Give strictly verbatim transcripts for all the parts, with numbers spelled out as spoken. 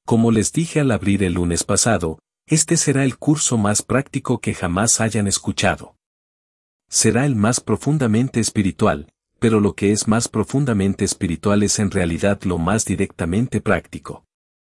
Como les dije al abrir el lunes pasado, este será el curso más práctico que jamás hayan escuchado. Será el más profundamente espiritual, pero lo que es más profundamente espiritual es en realidad lo más directamente práctico.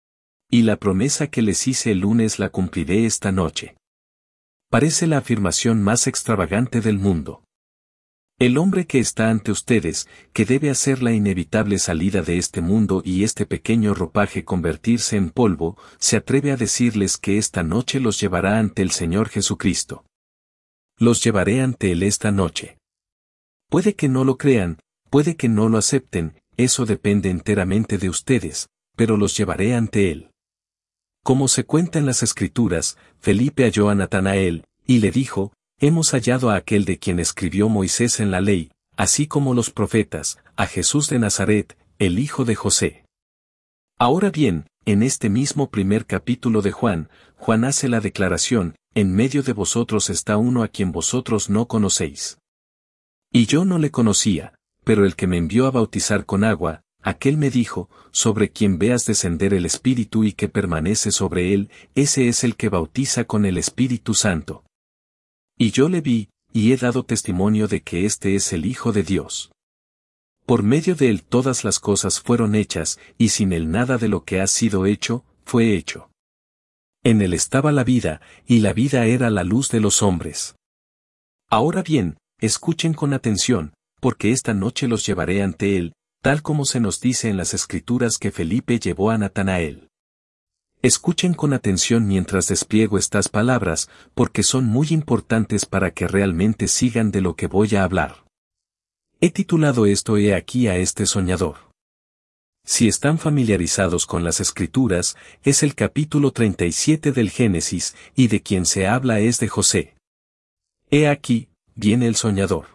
Y la promesa que les hice el lunes la cumpliré esta noche. Parece la afirmación más extravagante del mundo. El hombre que está ante ustedes, que debe hacer la inevitable salida de este mundo y este pequeño ropaje convertirse en polvo, se atreve a decirles que esta noche los llevará ante el Señor Jesucristo. Los llevaré ante Él esta noche. Puede que no lo crean, puede que no lo acepten, eso depende enteramente de ustedes, pero los llevaré ante Él. Como se cuenta en las Escrituras, Felipe halló a Natanael, y le dijo, hemos hallado a aquel de quien escribió Moisés en la ley, así como los profetas, a Jesús de Nazaret, el hijo de José. Ahora bien, en este mismo primer capítulo de Juan, Juan hace la declaración, en medio de vosotros está uno a quien vosotros no conocéis. Y yo no le conocía, pero el que me envió a bautizar con agua, aquel me dijo, sobre quien veas descender el Espíritu y que permanece sobre él, ese es el que bautiza con el Espíritu Santo. Y yo le vi, y he dado testimonio de que este es el Hijo de Dios. Por medio de él todas las cosas fueron hechas, y sin él nada de lo que ha sido hecho, fue hecho. En él estaba la vida, y la vida era la luz de los hombres. Ahora bien, escuchen con atención, porque esta noche los llevaré ante él, tal como se nos dice en las Escrituras que Felipe llevó a Natanael. Escuchen con atención mientras despliego estas palabras, porque son muy importantes para que realmente sigan de lo que voy a hablar. He titulado esto He aquí a este soñador. Si están familiarizados con las Escrituras, es el capítulo treinta y siete del Génesis, y de quien se habla es de José. He aquí, viene el soñador.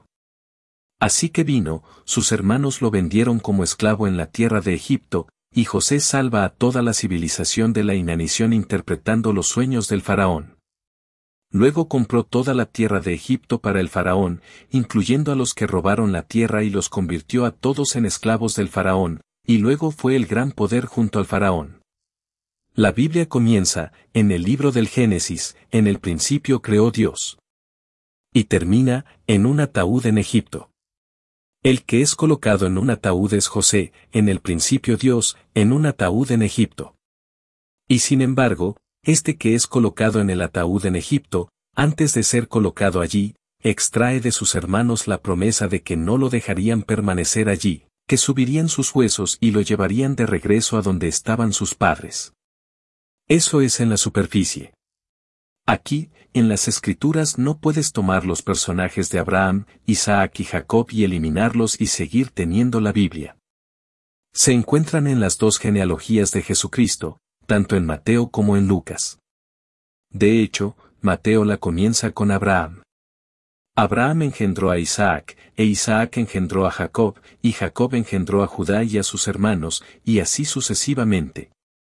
Así que vino, sus hermanos lo vendieron como esclavo en la tierra de Egipto, y José salva a toda la civilización de la inanición interpretando los sueños del faraón. Luego compró toda la tierra de Egipto para el faraón, incluyendo a los que robaron la tierra y los convirtió a todos en esclavos del faraón, y luego fue el gran poder junto al faraón. La Biblia comienza, en el libro del Génesis, en el principio creó Dios. Y termina, en un ataúd en Egipto. El que es colocado en un ataúd es José, en el principio Dios, en un ataúd en Egipto. Y sin embargo, este que es colocado en el ataúd en Egipto, antes de ser colocado allí, extrae de sus hermanos la promesa de que no lo dejarían permanecer allí, que subirían sus huesos y lo llevarían de regreso a donde estaban sus padres. Eso es en la superficie. Aquí, en las Escrituras no puedes tomar los personajes de Abraham, Isaac y Jacob y eliminarlos y seguir teniendo la Biblia. Se encuentran en las dos genealogías de Jesucristo, tanto en Mateo como en Lucas. De hecho, Mateo la comienza con Abraham. Abraham engendró a Isaac, e Isaac engendró a Jacob, y Jacob engendró a Judá y a sus hermanos, y así sucesivamente.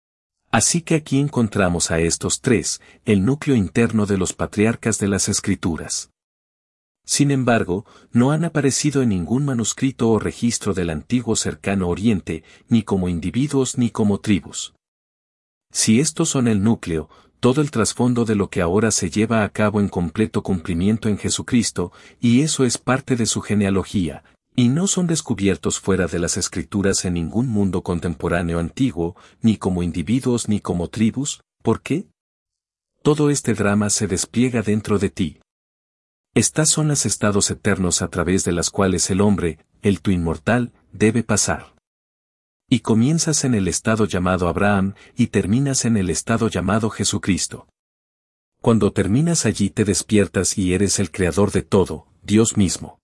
Así que aquí encontramos a estos tres, el núcleo interno de los patriarcas de las Escrituras. Sin embargo, no han aparecido en ningún manuscrito o registro del antiguo cercano Oriente, ni como individuos ni como tribus. Si estos son el núcleo, todo el trasfondo de lo que ahora se lleva a cabo en completo cumplimiento en Jesucristo, y eso es parte de su genealogía, y no son descubiertos fuera de las Escrituras en ningún mundo contemporáneo antiguo, ni como individuos ni como tribus, ¿por qué? Todo este drama se despliega dentro de ti. Estas son los estados eternos a través de las cuales el hombre, el tu inmortal, debe pasar. Y comienzas en el estado llamado Abraham, y terminas en el estado llamado Jesucristo. Cuando terminas allí te despiertas y eres el creador de todo, Dios mismo.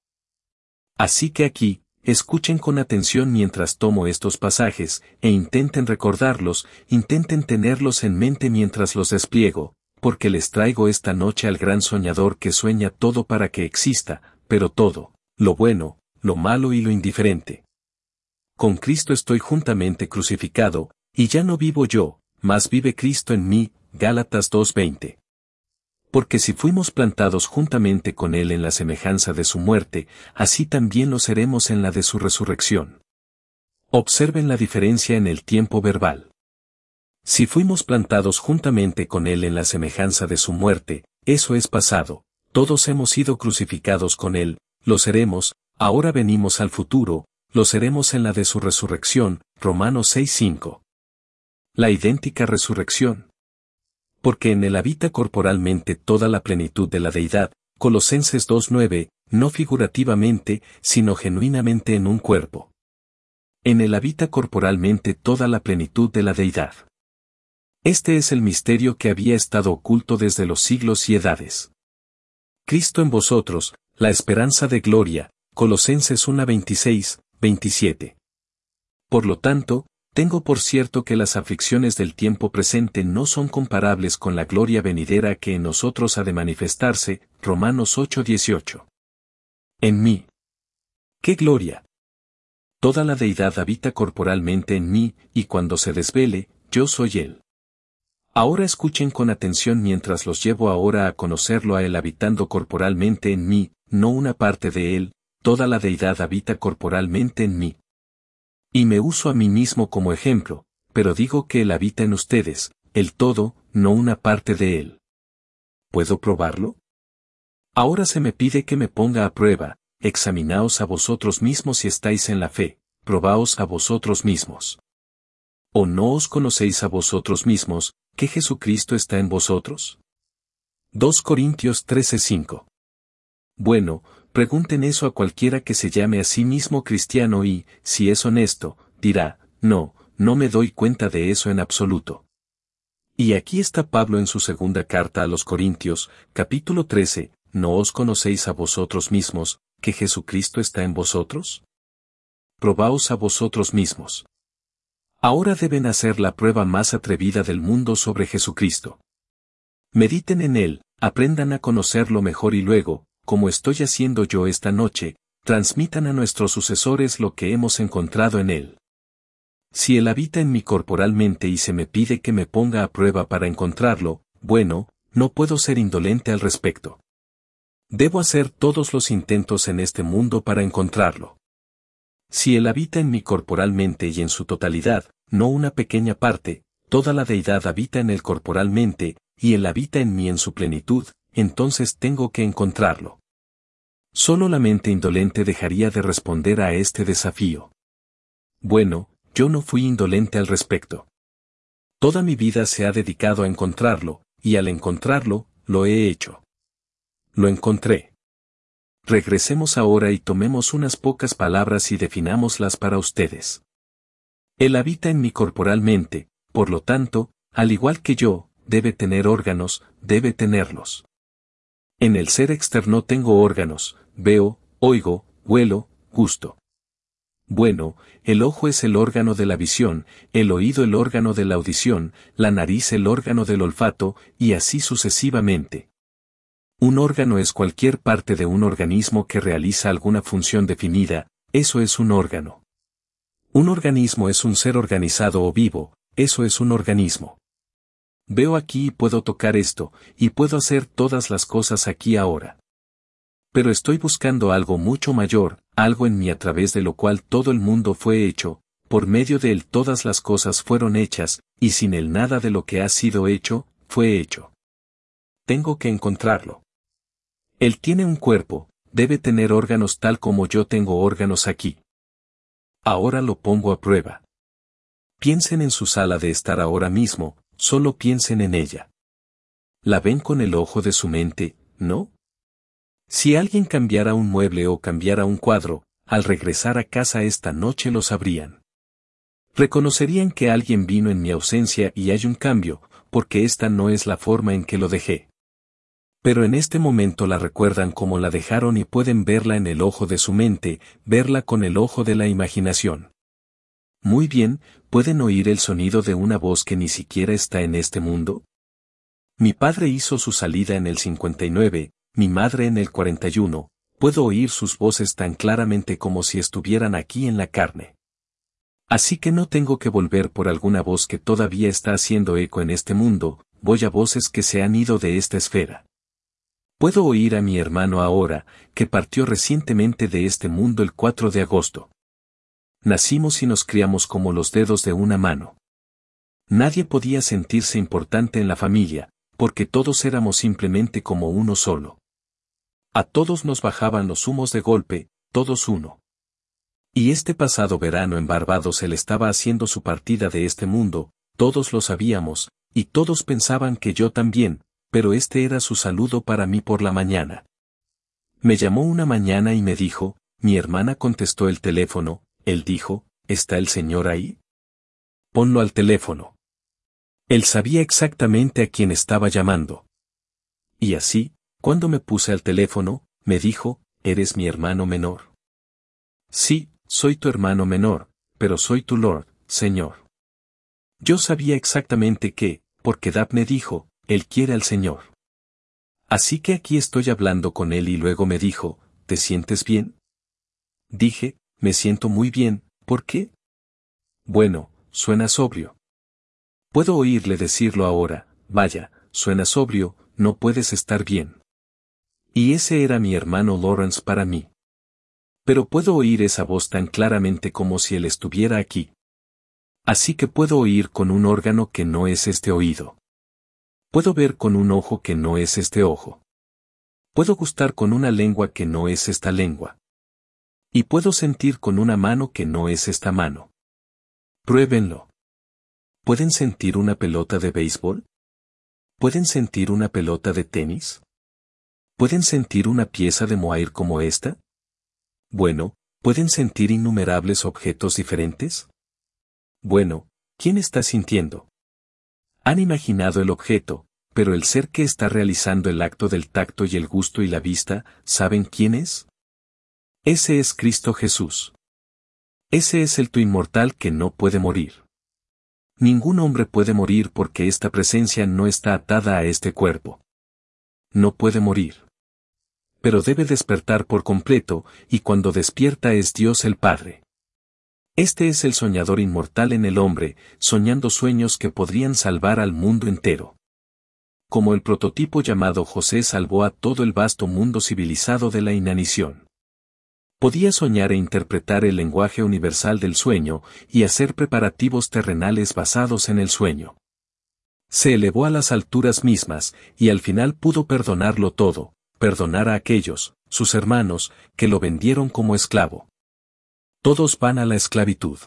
Así que aquí, escuchen con atención mientras tomo estos pasajes, e intenten recordarlos, intenten tenerlos en mente mientras los despliego, porque les traigo esta noche al gran soñador que sueña todo para que exista, pero todo, lo bueno, lo malo y lo indiferente. Con Cristo estoy juntamente crucificado, y ya no vivo yo, mas vive Cristo en mí, Gálatas dos veinte. Porque si fuimos plantados juntamente con Él en la semejanza de su muerte, así también lo seremos en la de su resurrección. Observen la diferencia en el tiempo verbal. Si fuimos plantados juntamente con Él en la semejanza de su muerte, eso es pasado, todos hemos sido crucificados con Él, lo seremos, ahora venimos al futuro, lo seremos en la de su resurrección, Romanos seis cinco. La idéntica resurrección. Porque en Él habita corporalmente toda la plenitud de la deidad, Colosenses dos nueve, no figurativamente, sino genuinamente en un cuerpo. En Él habita corporalmente toda la plenitud de la deidad. Este es el misterio que había estado oculto desde los siglos y edades. Cristo en vosotros, la esperanza de gloria, Colosenses uno veintiséis, veintisiete. Por lo tanto, tengo por cierto que las aflicciones del tiempo presente no son comparables con la gloria venidera que en nosotros ha de manifestarse, Romanos ocho dieciocho. En mí. ¡Qué gloria! Toda la deidad habita corporalmente en mí, y cuando se desvele, yo soy Él. Ahora escuchen con atención mientras los llevo ahora a conocerlo a Él habitando corporalmente en mí, no una parte de Él, toda la deidad habita corporalmente en mí. Y me uso a mí mismo como ejemplo, pero digo que Él habita en ustedes, el todo, no una parte de Él. ¿Puedo probarlo? Ahora se me pide que me ponga a prueba, examinaos a vosotros mismos si estáis en la fe, probaos a vosotros mismos. ¿O no os conocéis a vosotros mismos, que Jesucristo está en vosotros? dos Corintios trece cinco. Bueno, pregunten eso a cualquiera que se llame a sí mismo cristiano y, si es honesto, dirá, no, no me doy cuenta de eso en absoluto. Y aquí está Pablo en su segunda carta a los Corintios, capítulo trece, ¿no os conocéis a vosotros mismos, que Jesucristo está en vosotros? Probaos a vosotros mismos. Ahora deben hacer la prueba más atrevida del mundo sobre Jesucristo. Mediten en Él, aprendan a conocerlo mejor y luego, como estoy haciendo yo esta noche, transmitan a nuestros sucesores lo que hemos encontrado en Él. Si Él habita en mí corporalmente y se me pide que me ponga a prueba para encontrarlo, bueno, no puedo ser indolente al respecto. Debo hacer todos los intentos en este mundo para encontrarlo. Si Él habita en mí corporalmente y en su totalidad, no una pequeña parte, toda la deidad habita en Él corporalmente, y Él habita en mí en su plenitud, entonces tengo que encontrarlo. Solo la mente indolente dejaría de responder a este desafío. Bueno, yo no fui indolente al respecto. Toda mi vida se ha dedicado a encontrarlo, y al encontrarlo, lo he hecho. Lo encontré. Regresemos ahora y tomemos unas pocas palabras y definámoslas para ustedes. Él habita en mí corporalmente, por lo tanto, al igual que yo, debe tener órganos, debe tenerlos. En el ser externo tengo órganos, veo, oigo, huelo, gusto. Bueno, el ojo es el órgano de la visión, el oído el órgano de la audición, la nariz el órgano del olfato, y así sucesivamente. Un órgano es cualquier parte de un organismo que realiza alguna función definida, eso es un órgano. Un organismo es un ser organizado o vivo, eso es un organismo. Veo aquí y puedo tocar esto, y puedo hacer todas las cosas aquí ahora. Pero estoy buscando algo mucho mayor, algo en mí a través de lo cual todo el mundo fue hecho, por medio de él todas las cosas fueron hechas, y sin él nada de lo que ha sido hecho, fue hecho. Tengo que encontrarlo. Él tiene un cuerpo, debe tener órganos tal como yo tengo órganos aquí. Ahora lo pongo a prueba. Piensen en su sala de estar ahora mismo, solo piensen en ella. La ven con el ojo de su mente, ¿no? Si alguien cambiara un mueble o cambiara un cuadro, al regresar a casa esta noche lo sabrían. Reconocerían que alguien vino en mi ausencia y hay un cambio, porque esta no es la forma en que lo dejé. Pero en este momento la recuerdan como la dejaron y pueden verla en el ojo de su mente, verla con el ojo de la imaginación. Muy bien, ¿pueden oír el sonido de una voz que ni siquiera está en este mundo? Mi padre hizo su salida en el cincuenta y nueve, mi madre en el cuarenta y uno, puedo oír sus voces tan claramente como si estuvieran aquí en la carne. Así que no tengo que volver por alguna voz que todavía está haciendo eco en este mundo, voy a voces que se han ido de esta esfera. Puedo oír a mi hermano ahora, que partió recientemente de este mundo el cuatro de agosto. Nacimos y nos criamos como los dedos de una mano. Nadie podía sentirse importante en la familia, porque todos éramos simplemente como uno solo. A todos nos bajaban los humos de golpe, todos uno. Y este pasado verano en Barbados él estaba haciendo su partida de este mundo, todos lo sabíamos, y todos pensaban que yo también, pero este era su saludo para mí por la mañana. Me llamó una mañana y me dijo, mi hermana contestó el teléfono, él dijo, ¿está el señor ahí? Ponlo al teléfono. Él sabía exactamente a quién estaba llamando. Y así, cuando me puse al teléfono, me dijo, ¿eres mi hermano menor? Sí, soy tu hermano menor, pero soy tu Lord, Señor. Yo sabía exactamente que, porque Dab me dijo, él quiere al Señor. Así que aquí estoy hablando con él y luego me dijo, ¿te sientes bien? Dije, me siento muy bien, ¿por qué? Bueno, suena sobrio. Puedo oírle decirlo ahora, vaya, suena sobrio, no puedes estar bien. Y ese era mi hermano Lawrence para mí. Pero puedo oír esa voz tan claramente como si él estuviera aquí. Así que puedo oír con un órgano que no es este oído. Puedo ver con un ojo que no es este ojo. Puedo gustar con una lengua que no es esta lengua. Y puedo sentir con una mano que no es esta mano. Pruébenlo. ¿Pueden sentir una pelota de béisbol? ¿Pueden sentir una pelota de tenis? ¿Pueden sentir una pieza de mohair como esta? Bueno, ¿pueden sentir innumerables objetos diferentes? Bueno, ¿quién está sintiendo? Han imaginado el objeto, pero el ser que está realizando el acto del tacto y el gusto y la vista, ¿saben quién es? Ese es Cristo Jesús. Ese es el tú inmortal que no puede morir. Ningún hombre puede morir porque esta presencia no está atada a este cuerpo. No puede morir. Pero debe despertar por completo, y cuando despierta es Dios el Padre. Este es el soñador inmortal en el hombre, soñando sueños que podrían salvar al mundo entero. Como el prototipo llamado José salvó a todo el vasto mundo civilizado de la inanición. Podía soñar e interpretar el lenguaje universal del sueño, y hacer preparativos terrenales basados en el sueño. Se elevó a las alturas mismas, y al final pudo perdonarlo todo, perdonar a aquellos, sus hermanos, que lo vendieron como esclavo. Todos van a la esclavitud.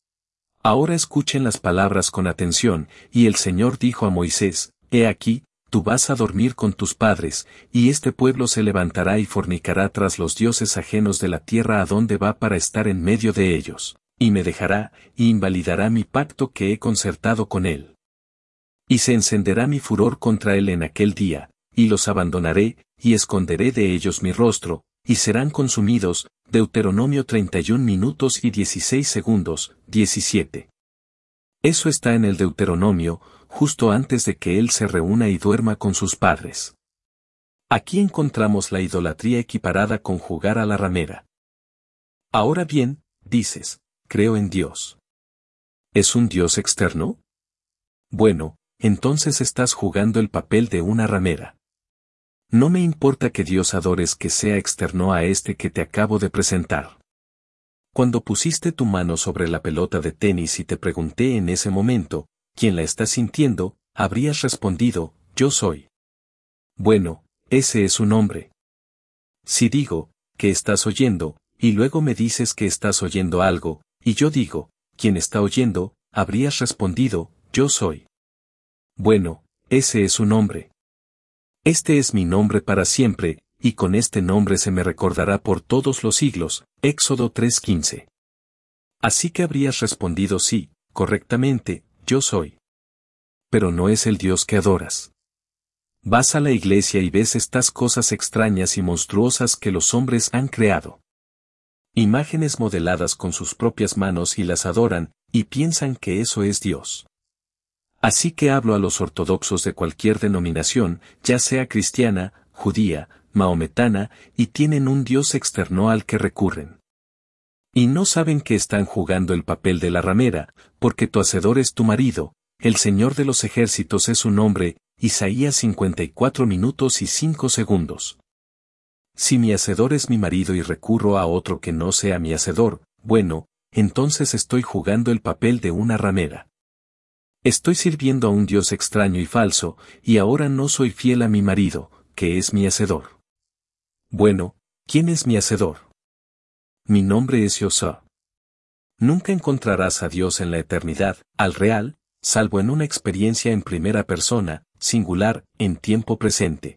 Ahora escuchen las palabras con atención, y el Señor dijo a Moisés, He aquí, tú vas a dormir con tus padres, y este pueblo se levantará y fornicará tras los dioses ajenos de la tierra a donde va para estar en medio de ellos, y me dejará, y invalidará mi pacto que he concertado con él. Y se encenderá mi furor contra él en aquel día, y los abandonaré, y esconderé de ellos mi rostro, y serán consumidos. Deuteronomio treinta y un minutos y dieciséis segundos, diecisiete. Eso está en el Deuteronomio, justo antes de que él se reúna y duerma con sus padres. Aquí encontramos la idolatría equiparada con jugar a la ramera. Ahora bien, dices, creo en Dios. ¿Es un Dios externo? Bueno, entonces estás jugando el papel de una ramera. No me importa que Dios adores que sea externo a este que te acabo de presentar. Cuando pusiste tu mano sobre la pelota de tenis y te pregunté en ese momento, ¿quién la está sintiendo?, habrías respondido, yo soy. Bueno, ese es un hombre. Si digo, que estás oyendo, y luego me dices que estás oyendo algo, y yo digo, ¿quién está oyendo?, habrías respondido, yo soy. Bueno, ese es un hombre. Este es mi nombre para siempre, y con este nombre se me recordará por todos los siglos. Éxodo tres quince. Así que habrías respondido sí, correctamente, yo soy. Pero no es el Dios que adoras. Vas a la iglesia y ves estas cosas extrañas y monstruosas que los hombres han creado. Imágenes modeladas con sus propias manos y las adoran, y piensan que eso es Dios. Así que hablo a los ortodoxos de cualquier denominación, ya sea cristiana, judía, mahometana, y tienen un Dios externo al que recurren. Y no saben que están jugando el papel de la ramera, porque tu hacedor es tu marido, el Señor de los ejércitos es su nombre. Isaías cincuenta y cuatro minutos y cinco segundos. Si mi hacedor es mi marido y recurro a otro que no sea mi hacedor, bueno, entonces estoy jugando el papel de una ramera. Estoy sirviendo a un Dios extraño y falso, y ahora no soy fiel a mi marido, que es mi hacedor. Bueno, ¿quién es mi hacedor? Mi nombre es Josué. Nunca encontrarás a Dios en la eternidad, al real, salvo en una experiencia en primera persona, singular, en tiempo presente.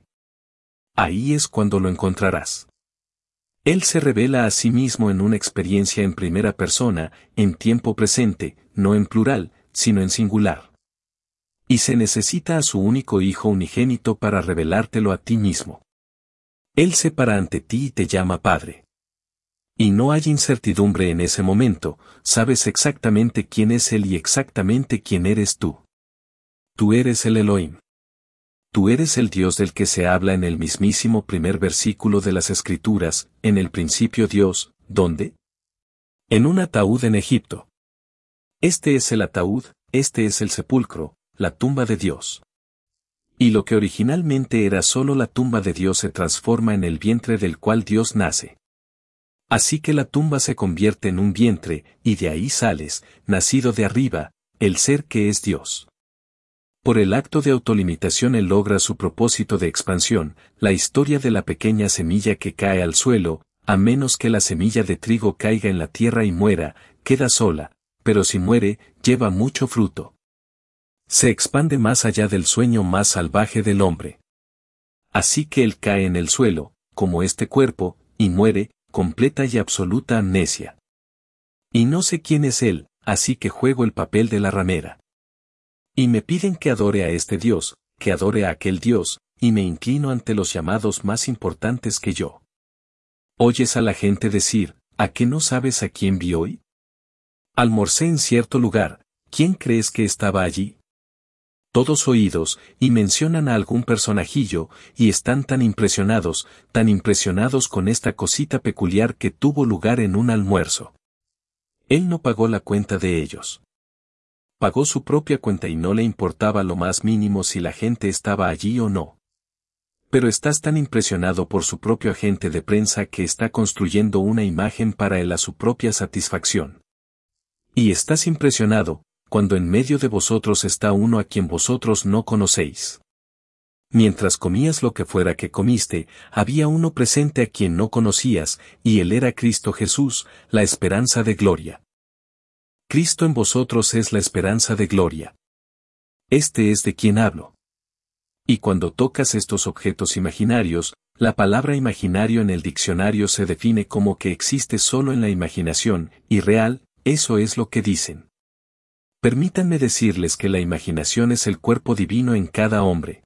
Ahí es cuando lo encontrarás. Él se revela a sí mismo en una experiencia en primera persona, en tiempo presente, no en plural, sino en singular. Y se necesita a su único Hijo unigénito para revelártelo a ti mismo. Él se para ante ti y te llama Padre. Y no hay incertidumbre en ese momento, sabes exactamente quién es Él y exactamente quién eres tú. Tú eres el Elohim. Tú eres el Dios del que se habla en el mismísimo primer versículo de las Escrituras, en el principio Dios, ¿dónde? En un ataúd en Egipto. Este es el ataúd, este es el sepulcro, la tumba de Dios. Y lo que originalmente era solo la tumba de Dios se transforma en el vientre del cual Dios nace. Así que la tumba se convierte en un vientre, y de ahí sales, nacido de arriba, el ser que es Dios. Por el acto de autolimitación Él logra su propósito de expansión, la historia de la pequeña semilla que cae al suelo, a menos que la semilla de trigo caiga en la tierra y muera, queda sola, pero si muere, lleva mucho fruto. Se expande más allá del sueño más salvaje del hombre. Así que Él cae en el suelo, como este cuerpo, y muere, completa y absoluta amnesia. Y no sé quién es Él, así que juego el papel de la ramera. Y me piden que adore a este Dios, que adore a aquel Dios, y me inclino ante los llamados más importantes que yo. ¿Oyes a la gente decir, ¿a qué no sabes a quién vi hoy? Almorcé en cierto lugar, ¿quién crees que estaba allí? Todos oídos, y mencionan a algún personajillo, y están tan impresionados, tan impresionados con esta cosita peculiar que tuvo lugar en un almuerzo. Él no pagó la cuenta de ellos. Pagó su propia cuenta y no le importaba lo más mínimo si la gente estaba allí o no. Pero estás tan impresionado por su propio agente de prensa que está construyendo una imagen para él a su propia satisfacción. Y estás impresionado, cuando en medio de vosotros está uno a quien vosotros no conocéis. Mientras comías lo que fuera que comiste, había uno presente a quien no conocías, y él era Cristo Jesús, la esperanza de gloria. Cristo en vosotros es la esperanza de gloria. Este es de quien hablo. Y cuando tocas estos objetos imaginarios, la palabra imaginario en el diccionario se define como que existe solo en la imaginación, y real, eso es lo que dicen. Permítanme decirles que la imaginación es el cuerpo divino en cada hombre.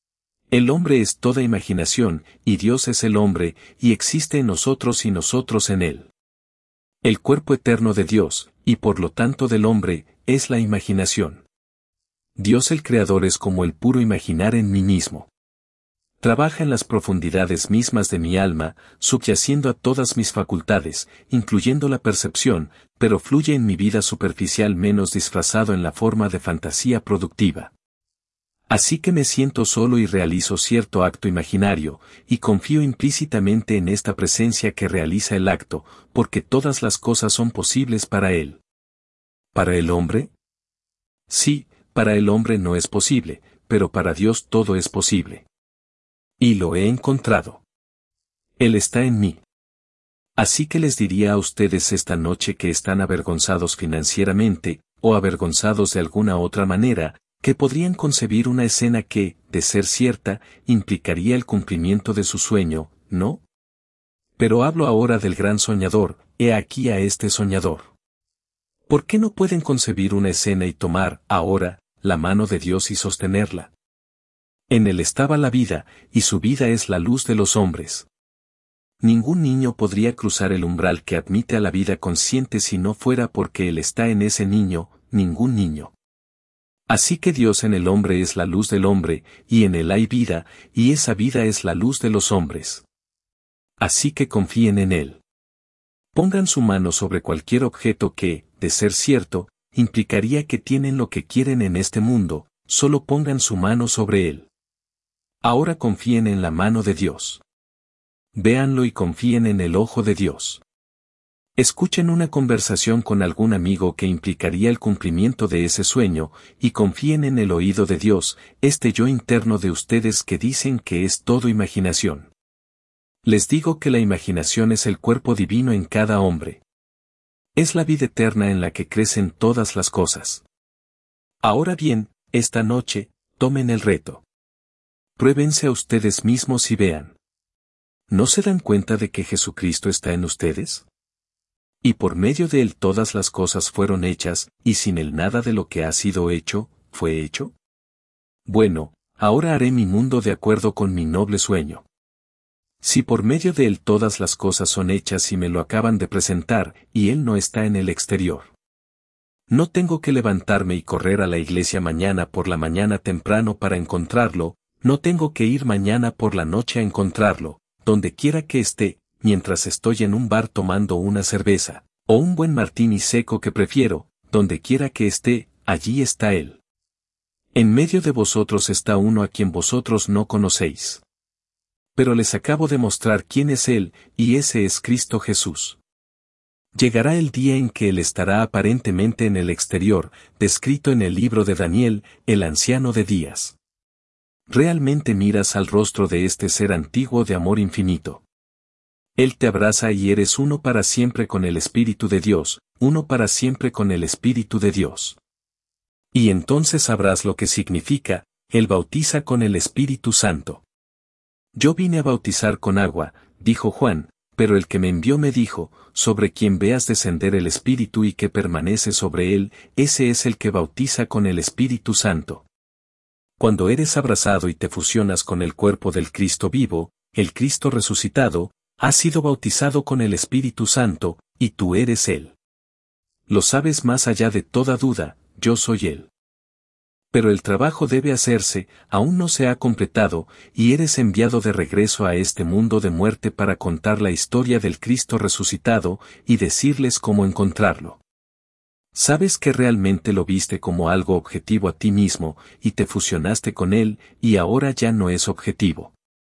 El hombre es toda imaginación, y Dios es el hombre, y existe en nosotros y nosotros en él. El cuerpo eterno de Dios, y por lo tanto del hombre, es la imaginación. Dios el Creador es como el puro imaginar en mí mismo. Trabaja en las profundidades mismas de mi alma, subyaciendo a todas mis facultades, incluyendo la percepción, pero fluye en mi vida superficial menos disfrazado en la forma de fantasía productiva. Así que me siento solo y realizo cierto acto imaginario, y confío implícitamente en esta presencia que realiza el acto, porque todas las cosas son posibles para él. ¿Para el hombre? Sí, para el hombre no es posible, pero para Dios todo es posible. Y lo he encontrado. Él está en mí. Así que les diría a ustedes esta noche que están avergonzados financieramente, o avergonzados de alguna otra manera, que podrían concebir una escena que, de ser cierta, implicaría el cumplimiento de su sueño, ¿no? Pero hablo ahora del gran soñador, he aquí a este soñador. ¿Por qué no pueden concebir una escena y tomar, ahora, la mano de Dios y sostenerla? En él estaba la vida, y su vida es la luz de los hombres. Ningún niño podría cruzar el umbral que admite a la vida consciente si no fuera porque él está en ese niño, ningún niño. Así que Dios en el hombre es la luz del hombre, y en él hay vida, y esa vida es la luz de los hombres. Así que confíen en él. Pongan su mano sobre cualquier objeto que, de ser cierto, implicaría que tienen lo que quieren en este mundo, solo pongan su mano sobre él. Ahora confíen en la mano de Dios. Véanlo y confíen en el ojo de Dios. Escuchen una conversación con algún amigo que implicaría el cumplimiento de ese sueño, y confíen en el oído de Dios, este yo interno de ustedes que dicen que es todo imaginación. Les digo que la imaginación es el cuerpo divino en cada hombre. Es la vida eterna en la que crecen todas las cosas. Ahora bien, esta noche, tomen el reto. Pruébense a ustedes mismos y vean. ¿No se dan cuenta de que Jesucristo está en ustedes? Y por medio de él todas las cosas fueron hechas, y sin él nada de lo que ha sido hecho, fue hecho. Bueno, ahora haré mi mundo de acuerdo con mi noble sueño. Si por medio de él todas las cosas son hechas y me lo acaban de presentar, y él no está en el exterior. No tengo que levantarme y correr a la iglesia mañana por la mañana temprano para encontrarlo, no tengo que ir mañana por la noche a encontrarlo, donde quiera que esté, mientras estoy en un bar tomando una cerveza, o un buen martini seco que prefiero, donde quiera que esté, allí está él. En medio de vosotros está uno a quien vosotros no conocéis. Pero les acabo de mostrar quién es él, y ese es Cristo Jesús. Llegará el día en que él estará aparentemente en el exterior, descrito en el libro de Daniel, el anciano de días. Realmente miras al rostro de este ser antiguo de amor infinito. Él te abraza y eres uno para siempre con el Espíritu de Dios, uno para siempre con el Espíritu de Dios. Y entonces sabrás lo que significa, Él bautiza con el Espíritu Santo. Yo vine a bautizar con agua, dijo Juan, pero el que me envió me dijo, sobre quien veas descender el Espíritu y que permanece sobre él, ese es el que bautiza con el Espíritu Santo. Cuando eres abrazado y te fusionas con el cuerpo del Cristo vivo, el Cristo resucitado, has sido bautizado con el Espíritu Santo, y tú eres Él. Lo sabes más allá de toda duda, yo soy Él. Pero el trabajo debe hacerse, aún no se ha completado, y eres enviado de regreso a este mundo de muerte para contar la historia del Cristo resucitado, y decirles cómo encontrarlo. Sabes que realmente lo viste como algo objetivo a ti mismo, y te fusionaste con Él, y ahora ya no es objetivo.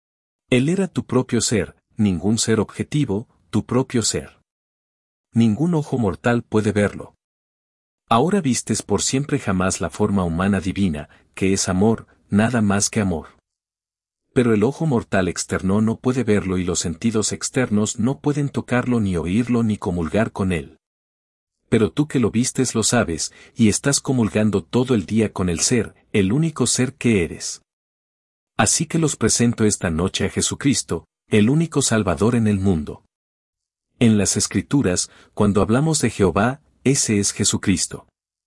Él era tu propio ser, ningún ser objetivo, tu propio ser. Ningún ojo mortal puede verlo. Ahora vistes por siempre jamás la forma humana divina, que es amor, nada más que amor. Pero el ojo mortal externo no puede verlo y los sentidos externos no pueden tocarlo ni oírlo ni comulgar con él. Pero tú que lo vistes lo sabes, y estás comulgando todo el día con el ser, el único ser que eres. Así que los presento esta noche a Jesucristo, el único Salvador en el mundo. En las Escrituras, cuando hablamos de Jehová, ese es Jesucristo.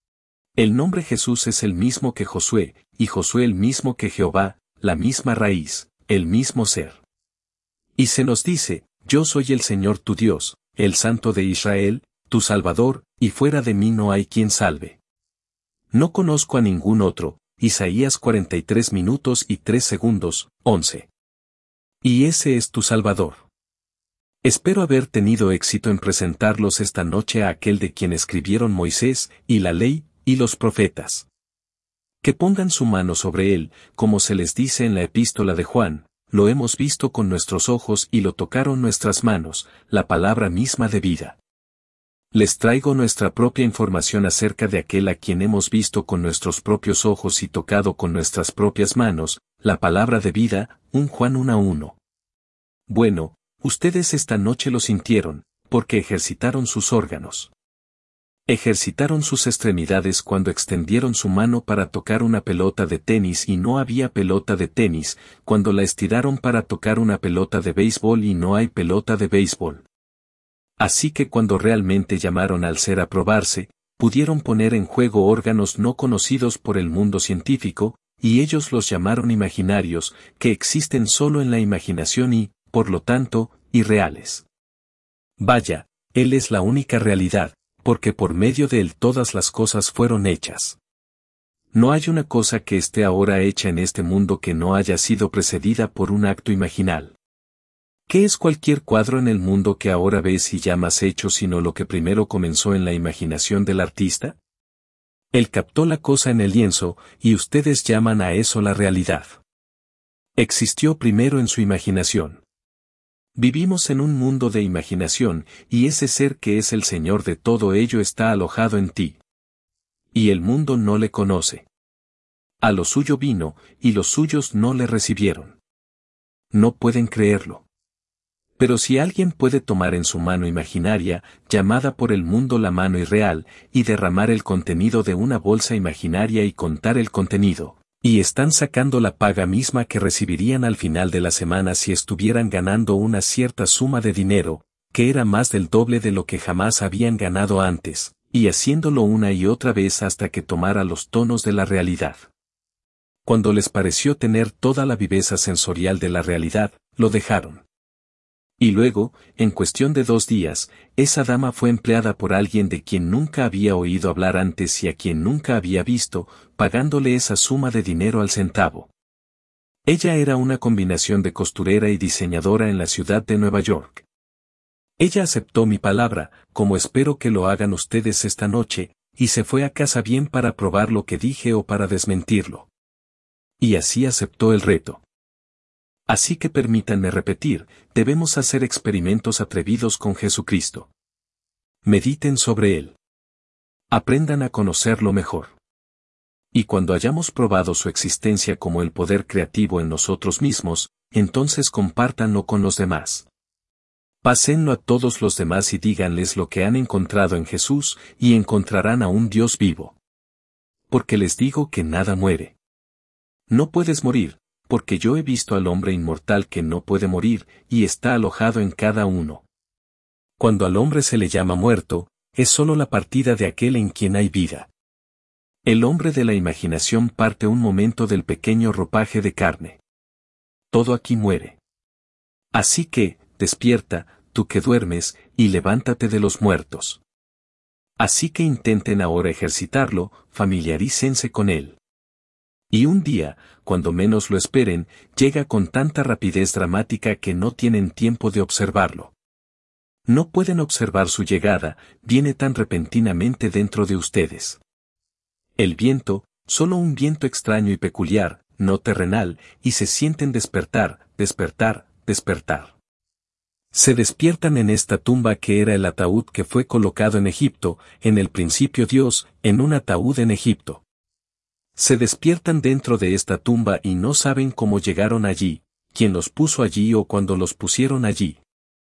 El nombre Jesús es el mismo que Josué, y Josué el mismo que Jehová, la misma raíz, el mismo ser. Y se nos dice, yo soy el Señor tu Dios, el Santo de Israel, tu Salvador, y fuera de mí no hay quien salve. No conozco a ningún otro, Isaías cuarenta y tres minutos y tres segundos, once. Y ese es tu Salvador. Espero haber tenido éxito en presentarlos esta noche a aquel de quien escribieron Moisés, y la ley, y los profetas. Que pongan su mano sobre él, como se les dice en la epístola de Juan, lo hemos visto con nuestros ojos y lo tocaron nuestras manos, la palabra misma de vida. Les traigo nuestra propia información acerca de aquel a quien hemos visto con nuestros propios ojos y tocado con nuestras propias manos, la palabra de vida, un Juan uno a uno. Bueno, ustedes esta noche lo sintieron, porque ejercitaron sus órganos. Ejercitaron sus extremidades cuando extendieron su mano para tocar una pelota de tenis y no había pelota de tenis, cuando la estiraron para tocar una pelota de béisbol y no hay pelota de béisbol. Así que cuando realmente llamaron al ser a probarse, pudieron poner en juego órganos no conocidos por el mundo científico, y ellos los llamaron imaginarios, que existen solo en la imaginación y, por lo tanto, irreales. Vaya, Él es la única realidad, porque por medio de Él todas las cosas fueron hechas. No hay una cosa que esté ahora hecha en este mundo que no haya sido precedida por un acto imaginal. ¿Qué es cualquier cuadro en el mundo que ahora ves y llamas hecho sino lo que primero comenzó en la imaginación del artista? Él captó la cosa en el lienzo, y ustedes llaman a eso la realidad. Existió primero en su imaginación. Vivimos en un mundo de imaginación, y ese ser que es el Señor de todo ello está alojado en ti. Y el mundo no le conoce. A lo suyo vino, y los suyos no le recibieron. No pueden creerlo. Pero si alguien puede tomar en su mano imaginaria, llamada por el mundo la mano irreal, y derramar el contenido de una bolsa imaginaria y contar el contenido, y están sacando la paga misma que recibirían al final de la semana si estuvieran ganando una cierta suma de dinero, que era más del doble de lo que jamás habían ganado antes, y haciéndolo una y otra vez hasta que tomara los tonos de la realidad. Cuando les pareció tener toda la viveza sensorial de la realidad, lo dejaron. Y luego, en cuestión de dos días, esa dama fue empleada por alguien de quien nunca había oído hablar antes y a quien nunca había visto, pagándole esa suma de dinero al centavo. Ella era una combinación de costurera y diseñadora en la ciudad de Nueva York. Ella aceptó mi palabra, como espero que lo hagan ustedes esta noche, y se fue a casa bien para probar lo que dije o para desmentirlo. Y así aceptó el reto. Así que permítanme repetir, debemos hacer experimentos atrevidos con Jesucristo. Mediten sobre Él. Aprendan a conocerlo mejor. Y cuando hayamos probado su existencia como el poder creativo en nosotros mismos, entonces compártanlo con los demás. Pásenlo a todos los demás y díganles lo que han encontrado en Jesús, y encontrarán a un Dios vivo. Porque les digo que nada muere. No puedes morir, porque yo he visto al hombre inmortal que no puede morir, y está alojado en cada uno. Cuando al hombre se le llama muerto, es sólo la partida de aquel en quien hay vida. El hombre de la imaginación parte un momento del pequeño ropaje de carne. Todo aquí muere. Así que, despierta, tú que duermes, y levántate de los muertos. Así que intenten ahora ejercitarlo, familiarícense con él. Y un día, cuando menos lo esperen, llega con tanta rapidez dramática que no tienen tiempo de observarlo. No pueden observar su llegada, viene tan repentinamente dentro de ustedes. El viento, solo un viento extraño y peculiar, no terrenal, y se sienten despertar, despertar, despertar. Se despiertan en esta tumba que era el ataúd que fue colocado en Egipto, en el principio Dios, en un ataúd en Egipto. Se despiertan dentro de esta tumba y no saben cómo llegaron allí, quién los puso allí o cuándo los pusieron allí.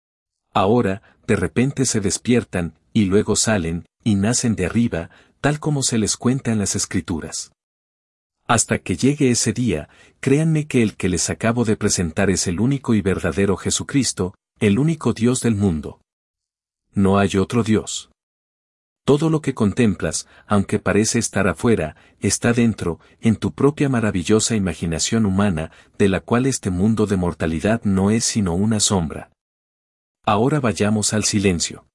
Ahora, de repente se despiertan, y luego salen, y nacen de arriba, tal como se les cuenta en las Escrituras. Hasta que llegue ese día, créanme que el que les acabo de presentar es el único y verdadero Jesucristo, el único Dios del mundo. No hay otro Dios. Todo lo que contemplas, aunque parece estar afuera, está dentro, en tu propia maravillosa imaginación humana, de la cual este mundo de mortalidad no es sino una sombra. Ahora vayamos al silencio.